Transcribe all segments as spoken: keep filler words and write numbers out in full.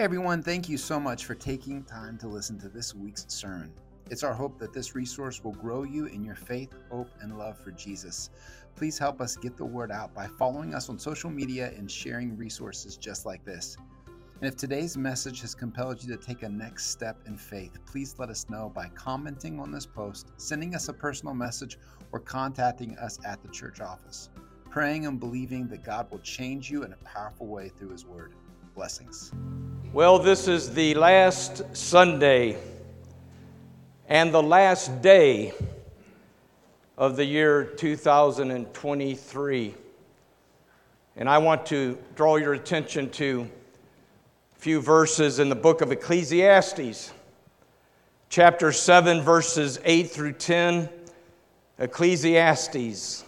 Hey everyone, thank you so much for taking time to listen to this week's sermon. It's our hope that this resource will grow you in your faith, hope, and love for Jesus. Please help us get the word out by following us on social media and sharing resources just like this. And if today's message has compelled you to take a next step in faith, please let us know by commenting on this post, sending us a personal message, or contacting us at the church office. Praying and believing that God will change you in a powerful way through His Word. Blessings. Well, this is the last Sunday and the last day of the year two thousand twenty-three. And I want to draw your attention to a few verses in the book of Ecclesiastes, chapter seven, verses eight through ten. Ecclesiastes.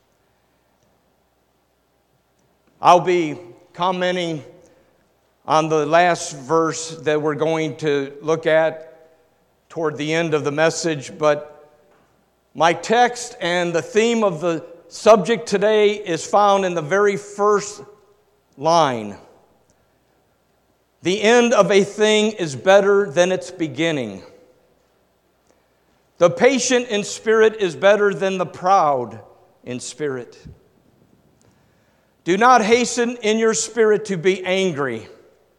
I'll be commenting on the last verse that we're going to look at toward the end of the message, but my text and the theme of the subject today is found in the very first line. The end of a thing is better than its beginning. The patient in spirit is better than the proud in spirit. Do not hasten in your spirit to be angry.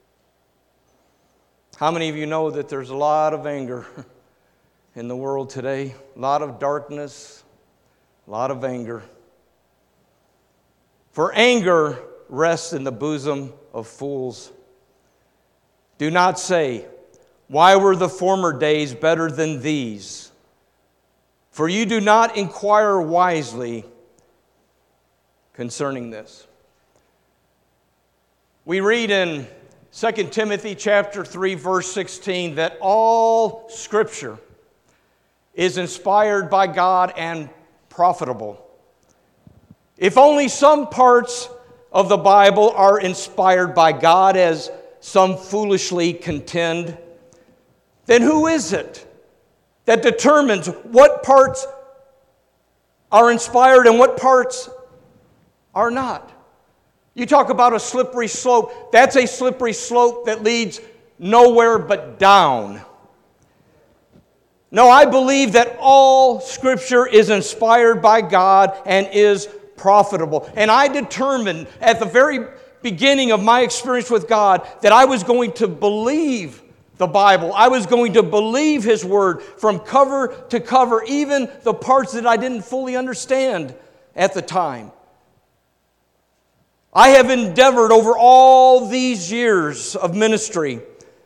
How many of you know that there's a lot of anger in the world today? A lot of darkness, a lot of anger. For anger rests in the bosom of fools. Do not say, why were the former days better than these? For you do not inquire wisely concerning this. We read in Second Timothy chapter three, verse sixteen, that all Scripture is inspired by God and profitable. If only some parts of the Bible are inspired by God, as some foolishly contend, then who is it that determines what parts are inspired and what parts are not? You talk about a slippery slope. That's a slippery slope that leads nowhere but down. No, I believe that all Scripture is inspired by God and is profitable. And I determined at the very beginning of my experience with God that I was going to believe the Bible. I was going to believe His Word from cover to cover, even the parts that I didn't fully understand at the time. I have endeavored over all these years of ministry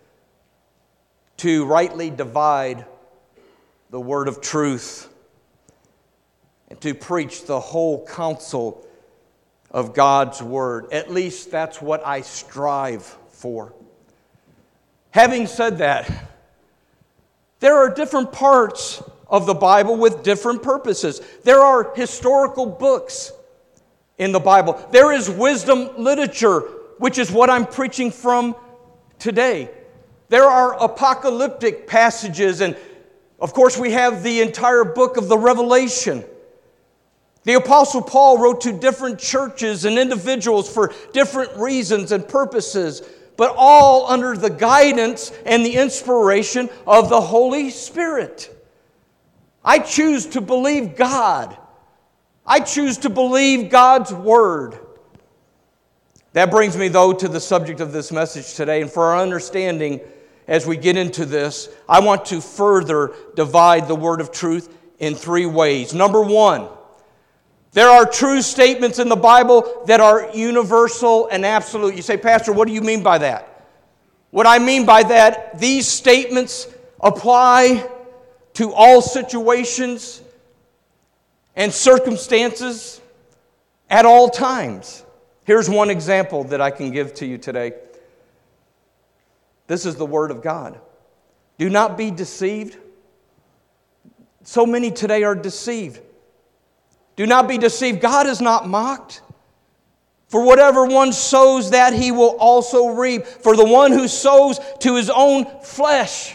to rightly divide the word of truth and to preach the whole counsel of God's word. At least that's what I strive for. Having said that, there are different parts of the Bible with different purposes. There are historical books in the Bible. There is wisdom literature, which is what I'm preaching from today. There are apocalyptic passages, and of course we have the entire book of the Revelation. The Apostle Paul wrote to different churches and individuals for different reasons and purposes, but all under the guidance and the inspiration of the Holy Spirit. I choose to believe God. I choose to believe God's Word. That brings me, though, to the subject of this message today. And for our understanding, as we get into this, I want to further divide the Word of truth in three ways. Number one, there are true statements in the Bible that are universal and absolute. You say, Pastor, what do you mean by that? What I mean by that, these statements apply to all situations and circumstances at all times. Here's one example that I can give to you today. This is the Word of God. Do not be deceived. So many today are deceived. Do not be deceived. God is not mocked. For whatever one sows, that he will also reap. For the one who sows to his own flesh.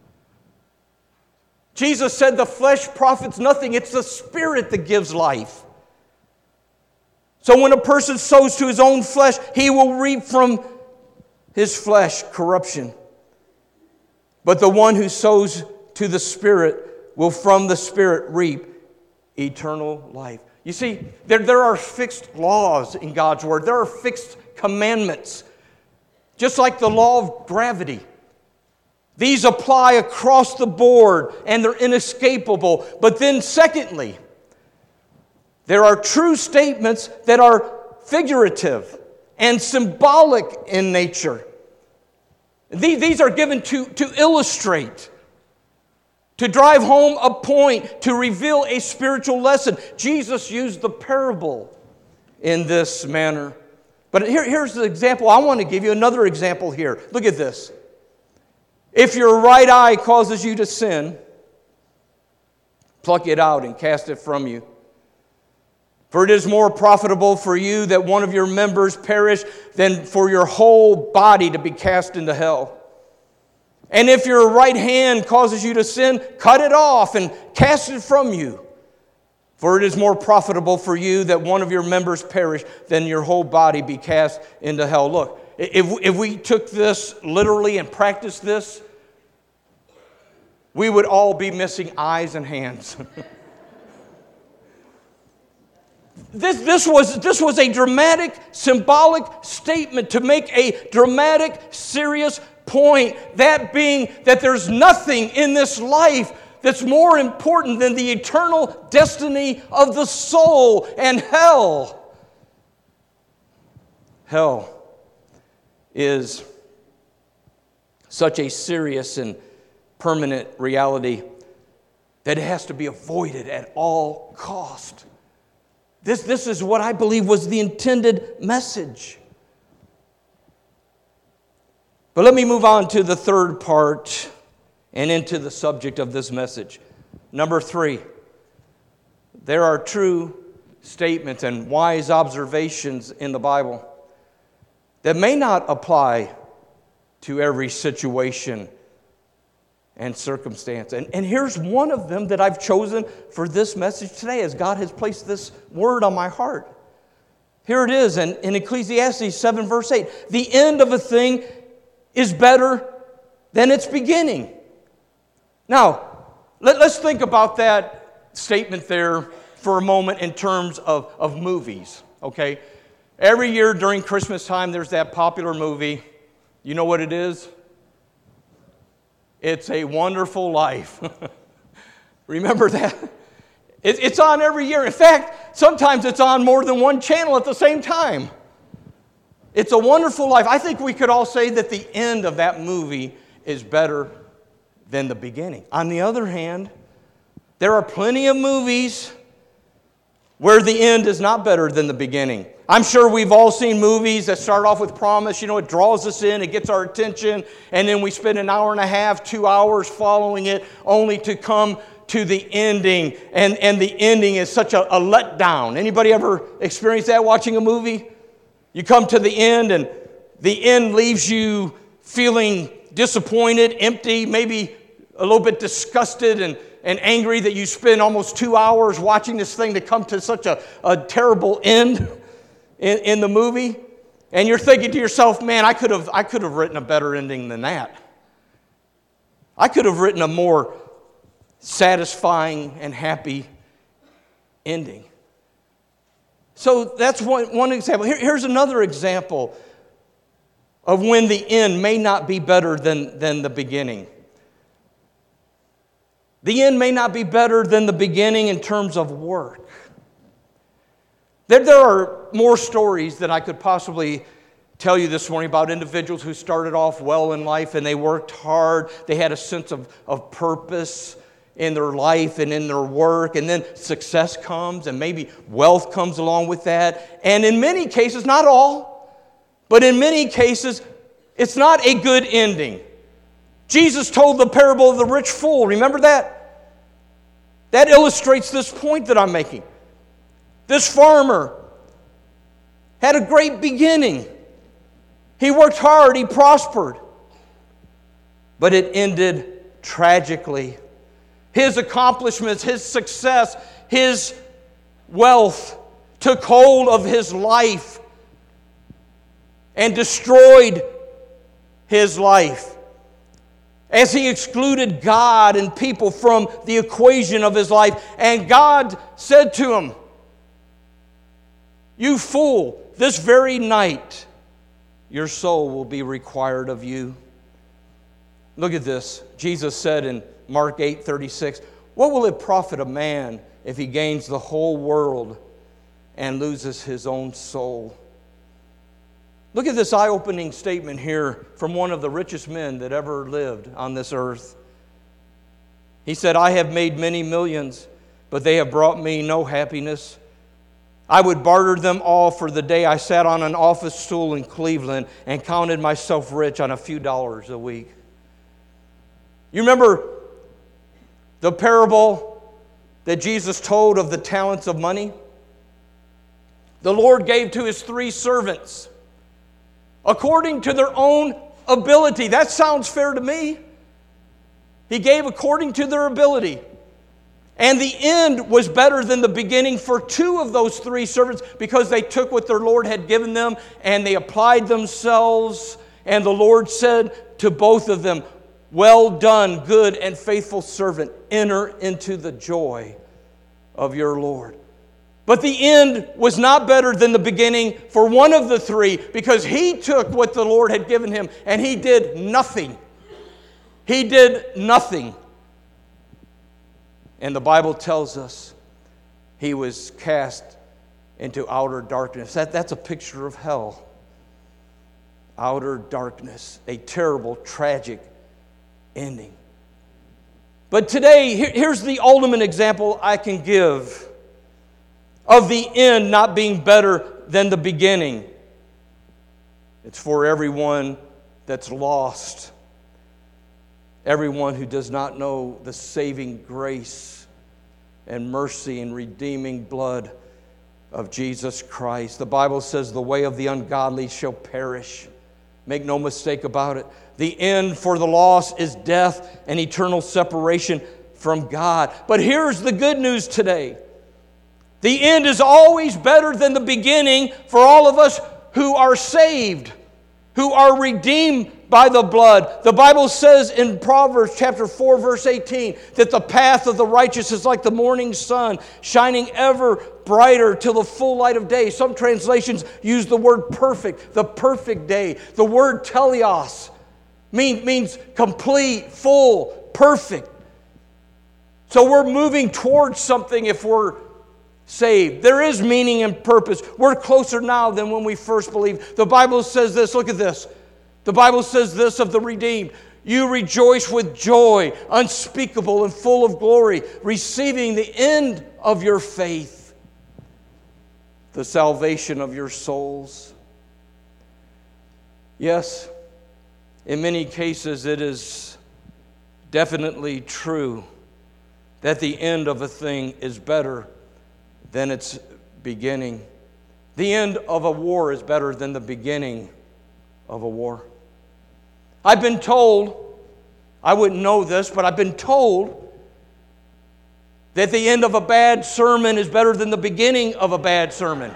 Jesus said the flesh profits nothing. It's the Spirit that gives life. So when a person sows to his own flesh, he will reap from his flesh corruption. But the one who sows to the Spirit will from the Spirit reap eternal life. You see, there, there are fixed laws in God's Word. There are fixed commandments. Just like the law of gravity. These apply across the board and they're inescapable. But then secondly, there are true statements that are figurative and symbolic in nature. These, these are given to, to illustrate, to drive home a point, to reveal a spiritual lesson. Jesus used the parable in this manner. But here, here's the example. I want to give you another example here. Look at this. If your right eye causes you to sin, pluck it out and cast it from you. For it is more profitable for you that one of your members perish than for your whole body to be cast into hell. And if your right hand causes you to sin, cut it off and cast it from you. For it is more profitable for you that one of your members perish than your whole body be cast into hell. Look, if, if we took this literally and practiced this, we would all be missing eyes and hands. This, this, was, this was a dramatic, symbolic statement to make a dramatic, serious point. That being that there's nothing in this life that's more important than the eternal destiny of the soul and hell. Hell is such a serious and permanent reality that it has to be avoided at all cost. This, this is what I believe was the intended message. But let me move on to the third part and into the subject of this message. Number three, there are true statements and wise observations in the Bible that may not apply to every situation and circumstance. And, and here's one of them that I've chosen for this message today as God has placed this word on my heart. Here it is in, in Ecclesiastes seven verse eight. The end of a thing is better than its beginning. Now, let, let's think about that statement there for a moment in terms of, of movies, okay? Every year during Christmas time, there's that popular movie. You know what it is? It's A Wonderful Life. Remember that? It, it's on every year. In fact, sometimes it's on more than one channel at the same time. It's a Wonderful Life. I think we could all say that the end of that movie is better than the beginning. On the other hand, there are plenty of movies where the end is not better than the beginning. I'm sure we've all seen movies that start off with promise. You know, it draws us in, it gets our attention, and then we spend an hour and a half, two hours following it, only to come to the ending. And, and the ending is such a, a letdown. Anybody ever experienced that watching a movie? You come to the end, and the end leaves you feeling disappointed, empty, maybe a little bit disgusted and, and angry that you spend almost two hours watching this thing to come to such a, a terrible end. In, in the movie, and you're thinking to yourself, man, I could have I could have written a better ending than that. I could have written a more satisfying and happy ending. So that's one, one example. Here, here's another example of when the end may not be better than, than the beginning. The end may not be better than the beginning in terms of work. There, there are more stories that I could possibly tell you this morning about individuals who started off well in life and they worked hard. They had a sense of, of purpose in their life and in their work. And then success comes and maybe wealth comes along with that. And in many cases, not all, but in many cases, it's not a good ending. Jesus told the parable of the rich fool. Remember that? That illustrates this point that I'm making. This farmer had a great beginning. He worked hard, he prospered. But it ended tragically. His accomplishments, his success, his wealth took hold of his life and destroyed his life, as he excluded God and people from the equation of his life. And God said to him, "You fool, this very night your soul will be required of you." Look at this. Jesus said in Mark eight thirty-six, "What will it profit a man if he gains the whole world and loses his own soul?" Look at this eye-opening statement here from one of the richest men that ever lived on this earth. He said, "I have made many millions, but they have brought me no happiness. I would barter them all for the day I sat on an office stool in Cleveland and counted myself rich on a few dollars a week." You remember the parable that Jesus told of the talents of money? The Lord gave to his three servants according to their own ability. That sounds fair to me. He gave according to their ability. And the end was better than the beginning for two of those three servants, because they took what their Lord had given them and they applied themselves. And the Lord said to both of them, "Well done, good and faithful servant. Enter into the joy of your Lord." But the end was not better than the beginning for one of the three, because he took what the Lord had given him and he did nothing. He did nothing. And the Bible tells us he was cast into outer darkness. That, that's a picture of hell. Outer darkness. A terrible, tragic ending. But today, here, here's the ultimate example I can give of the end not being better than the beginning. It's for everyone that's lost. Everyone who does not know the saving grace and mercy and redeeming blood of Jesus Christ. The Bible says the way of the ungodly shall perish. Make no mistake about it. The end for the lost is death and eternal separation from God. But here's the good news today. The end is always better than the beginning for all of us who are saved, who are redeemed by the blood. The Bible says in Proverbs chapter four, verse eighteen, that the path of the righteous is like the morning sun, shining ever brighter till the full light of day. Some translations use the word perfect, the perfect day. The word teleos mean, means complete, full, perfect. So we're moving towards something if we're saved. There is meaning and purpose. We're closer now than when we first believed. The Bible says this. Look at this. The Bible says this of the redeemed. You rejoice with joy, unspeakable and full of glory, receiving the end of your faith, the salvation of your souls. Yes, in many cases it is definitely true that the end of a thing is better than its beginning. The end of a war is better than the beginning of a war. I've been told, I wouldn't know this, but I've been told that the end of a bad sermon is better than the beginning of a bad sermon.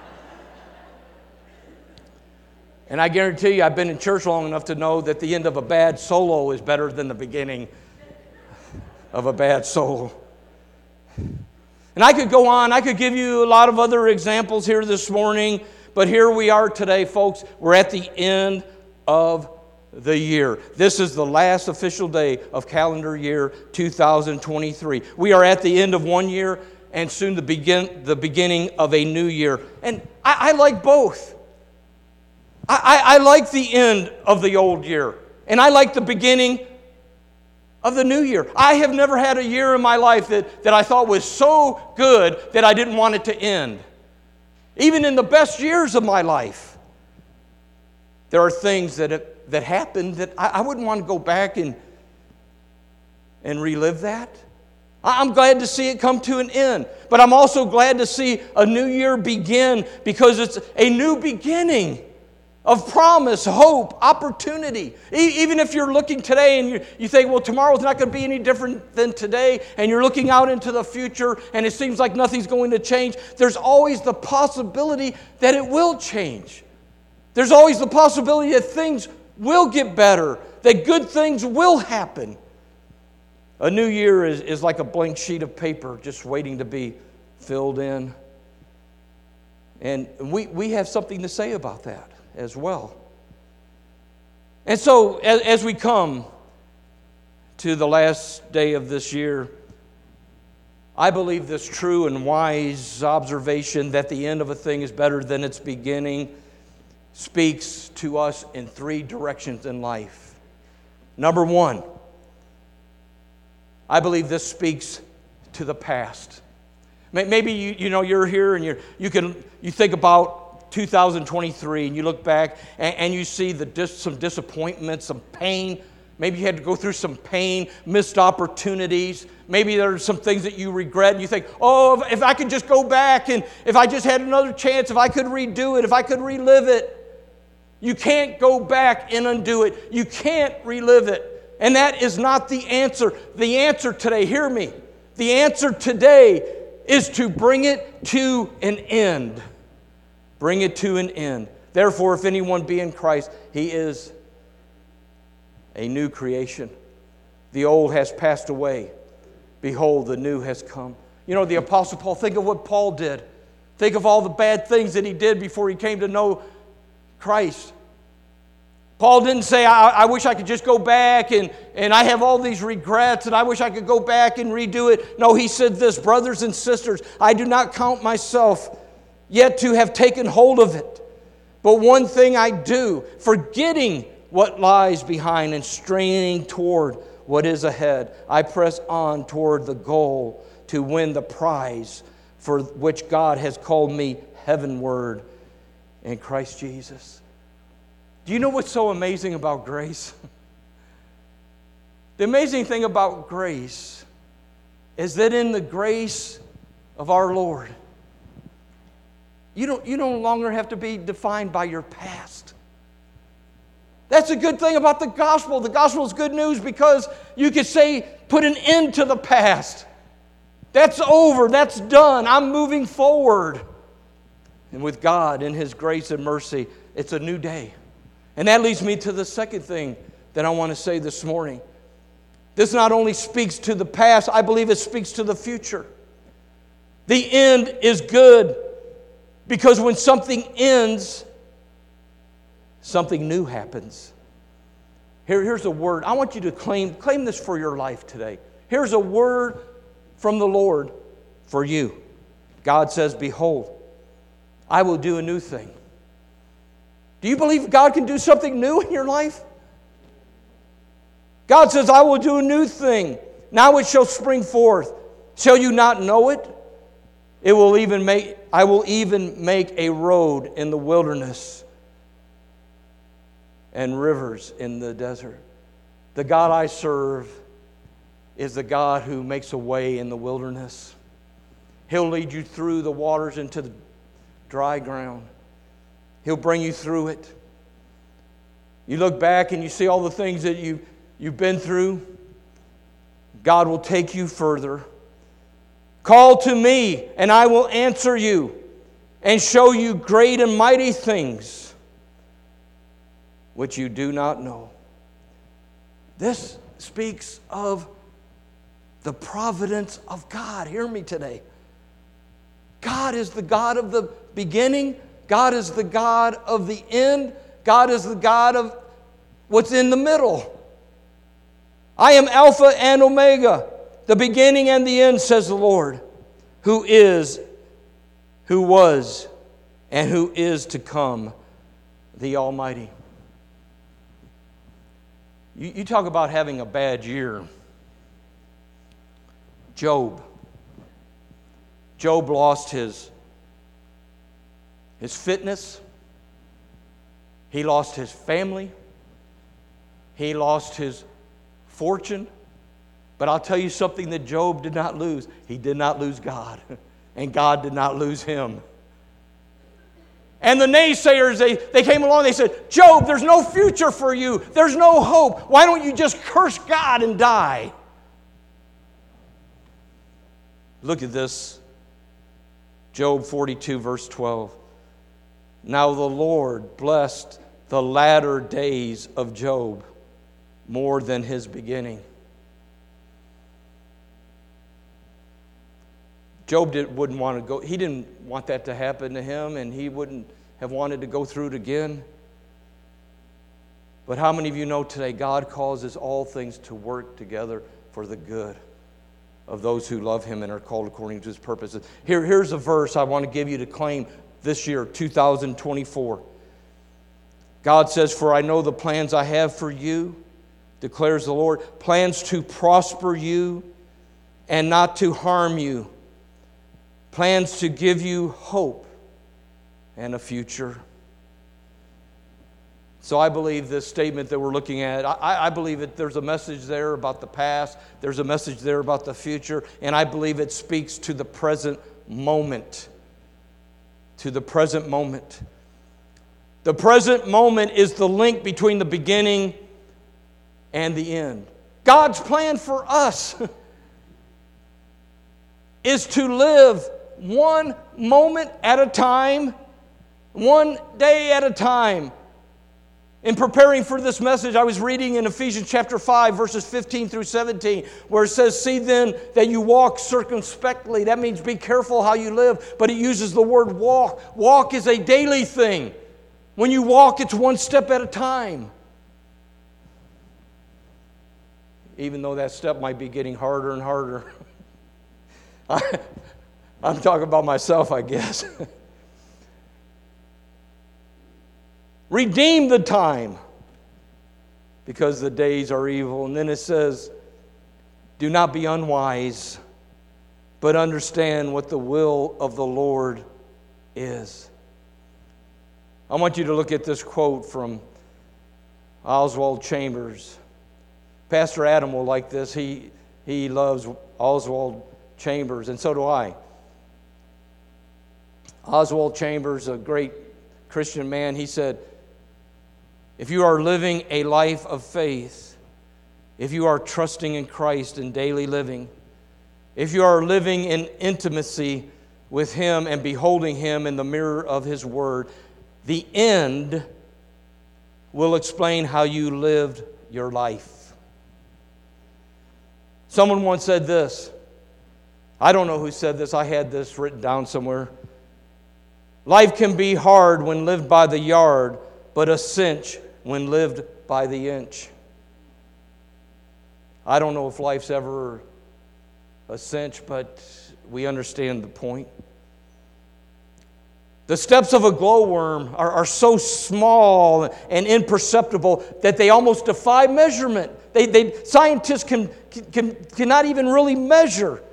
And I guarantee you, I've been in church long enough to know that the end of a bad solo is better than the beginning of a bad solo. And I could go on. I could give you a lot of other examples here this morning. But here we are today, folks. We're at the end of the year. This is the last official day of calendar year two thousand twenty-three. We are at the end of one year and soon the, begin, the beginning of a new year. And I, I like both. I, I, I like the end of the old year. And I like the beginning of the new year. I have never had a year in my life that, that I thought was so good that I didn't want it to end. Even in the best years of my life, there are things that have, that happened that I, I wouldn't want to go back and, and relive that. I'm glad to see it come to an end. But I'm also glad to see a new year begin, because it's a new beginning of promise, hope, opportunity. E- even if you're looking today and you, you think, well, tomorrow's not going to be any different than today, and you're looking out into the future and it seems like nothing's going to change, there's always the possibility that it will change. There's always the possibility that things will get better, that good things will happen. A new year is, is like a blank sheet of paper just waiting to be filled in. And we, we have something to say about that as well. And so as, as we come to the last day of this year, I believe this true and wise observation that the end of a thing is better than its beginning speaks to us in three directions in life. Number one, I believe this speaks to the past. Maybe you, you know you're here and you're, you can you think about two thousand twenty-three and you look back and, and you see the dis, some disappointment, some pain. Maybe you had to go through some pain, missed opportunities. Maybe there are some things that you regret and you think, oh, if, if I could just go back and if I just had another chance, if I could redo it, if I could relive it. You can't go back and undo it. You can't relive it. And that is not the answer. The answer today, hear me, the answer today is to bring it to an end. Bring it to an end. Therefore, if anyone be in Christ, he is a new creation. The old has passed away. Behold, the new has come. You know, the Apostle Paul, think of what Paul did. Think of all the bad things that he did before he came to know Christ. Paul didn't say, I, I wish I could just go back and, and I have all these regrets and I wish I could go back and redo it. No, he said this, brothers and sisters, I do not count myself yet to have taken hold of it. But one thing I do, forgetting what lies behind and straining toward what is ahead, I press on toward the goal to win the prize for which God has called me heavenward in Christ Jesus. Do you know what's so amazing about grace? The amazing thing about grace is that in the grace of our Lord, you don't, you no longer have to be defined by your past. That's a good thing about the gospel. The gospel is good news because you could say, put an end to the past. That's over. That's done. I'm moving forward. And with God and His grace and mercy, it's a new day. And that leads me to the second thing that I want to say this morning. This not only speaks to the past, I believe it speaks to the future. The end is good because when something ends, something new happens. Here, here's a word. I want you to claim, claim this for your life today. Here's a word from the Lord for you. God says, behold, I will do a new thing. Do you believe God can do something new in your life? God says, I will do a new thing. Now it shall spring forth. Shall you not know it? It will even make, I will even make a road in the wilderness and rivers in the desert. The God I serve is the God who makes a way in the wilderness. He'll lead you through the waters into the dry ground. He'll bring you through it. You look back and you see all the things that you, you've been through. God will take you further. Call to me, and I will answer you and show you great and mighty things which you do not know. This speaks of the providence of God. Hear me today. God is the God of the beginning. God is the God of the end. God is the God of what's in the middle. I am Alpha and Omega, the beginning and the end, says the Lord, who is, who was, and who is to come, the Almighty. You, you talk about having a bad year. Job. Job lost his His fitness, he lost his family, he lost his fortune. But I'll tell you something that Job did not lose. He did not lose God, and God did not lose him. And the naysayers, they, they came along, they said, Job, there's no future for you. There's no hope. Why don't you just curse God and die? Look at this. Job forty-two, verse twelve. Now the Lord blessed the latter days of Job more than his beginning. Job did, wouldn't want to go, he didn't want that to happen to him, and he wouldn't have wanted to go through it again. But how many of you know today God causes all things to work together for the good of those who love Him and are called according to His purposes? Here, here's a verse I want to give you to claim this year, two thousand twenty-four. God says, "For I know the plans I have for you, declares the Lord, plans to prosper you and not to harm you, plans to give you hope and a future." So I believe this statement that we're looking at, I, I believe that there's a message there about the past, there's a message there about the future, and I believe it speaks to the present moment. To the present moment. The present moment is the link between the beginning and the end. God's plan for us is to live one moment at a time, one day at a time. In preparing for this message, I was reading in Ephesians chapter five, verses fifteen through seventeen, where it says, "See then that you walk circumspectly." That means be careful how you live, but it uses the word walk. Walk is a daily thing. When you walk, it's one step at a time. Even though that step might be getting harder and harder. I, I'm talking about myself, I guess. Redeem the time, because the days are evil. And then it says, "Do not be unwise, but understand what the will of the Lord is." I want you to look at this quote from Oswald Chambers. Pastor Adam will like this. He, he loves Oswald Chambers, and so do I. Oswald Chambers, a great Christian man, he said, "If you are living a life of faith, if you are trusting in Christ in daily living, if you are living in intimacy with Him and beholding Him in the mirror of His Word, the end will explain how you lived your life." Someone once said this. I don't know who said this. I had this written down somewhere. "Life can be hard when lived by the yard, but a cinch when lived by the inch." I don't know if life's ever a cinch, but we understand the point. The steps of a glowworm are, are so small and imperceptible that they almost defy measurement. They, they, scientists can, can, cannot even really measure.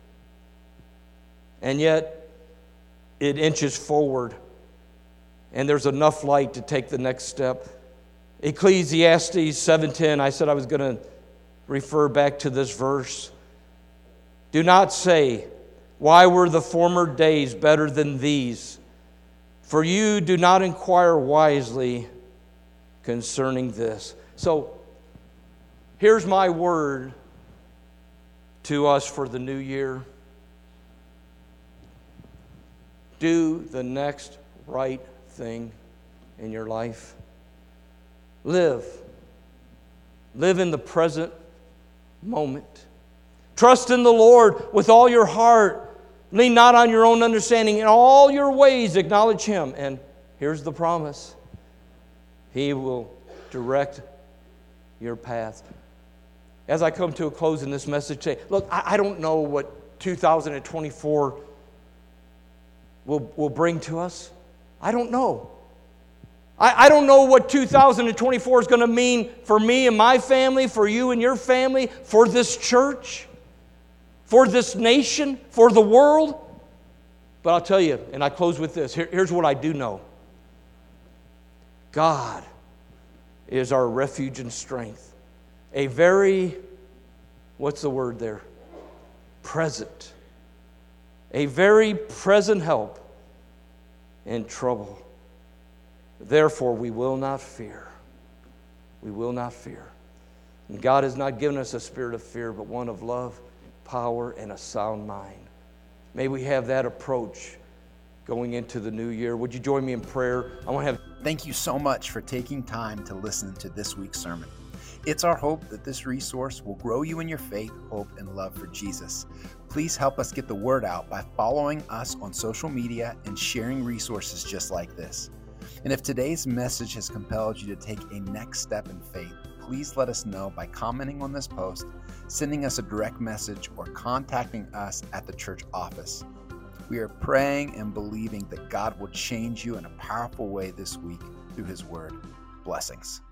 And yet, it inches forward, and there's enough light to take the next step. Ecclesiastes seven ten, I said I was going to refer back to this verse. "Do not say, 'Why were the former days better than these?' For you do not inquire wisely concerning this." So, here's my word to us for the new year. Do the next right thing in your life. Live. Live in the present moment. Trust in the Lord with all your heart. Lean not on your own understanding. In all your ways acknowledge Him. And here's the promise. He will direct your path. As I come to a close in this message today, look, I, I don't know what two thousand twenty-four will, will bring to us. I don't know. I, I don't know what two thousand twenty-four is going to mean for me and my family, for you and your family, for this church, for this nation, for the world. But I'll tell you, and I close with this. Here, here's what I do know. God is our refuge and strength. A very, what's the word there? Present. A very present help in trouble. Therefore, we will not fear. We will not fear. And God has not given us a spirit of fear, but one of love, power, and a sound mind. May we have that approach going into the new year. Would you join me in prayer? I want to have Thank you so much for taking time to listen to this week's sermon. It's our hope that this resource will grow you in your faith, hope, and love for Jesus. Please help us get the word out by following us on social media and sharing resources just like this. And if today's message has compelled you to take a next step in faith, please let us know by commenting on this post, sending us a direct message, or contacting us at the church office. We are praying and believing that God will change you in a powerful way this week through His Word. Blessings.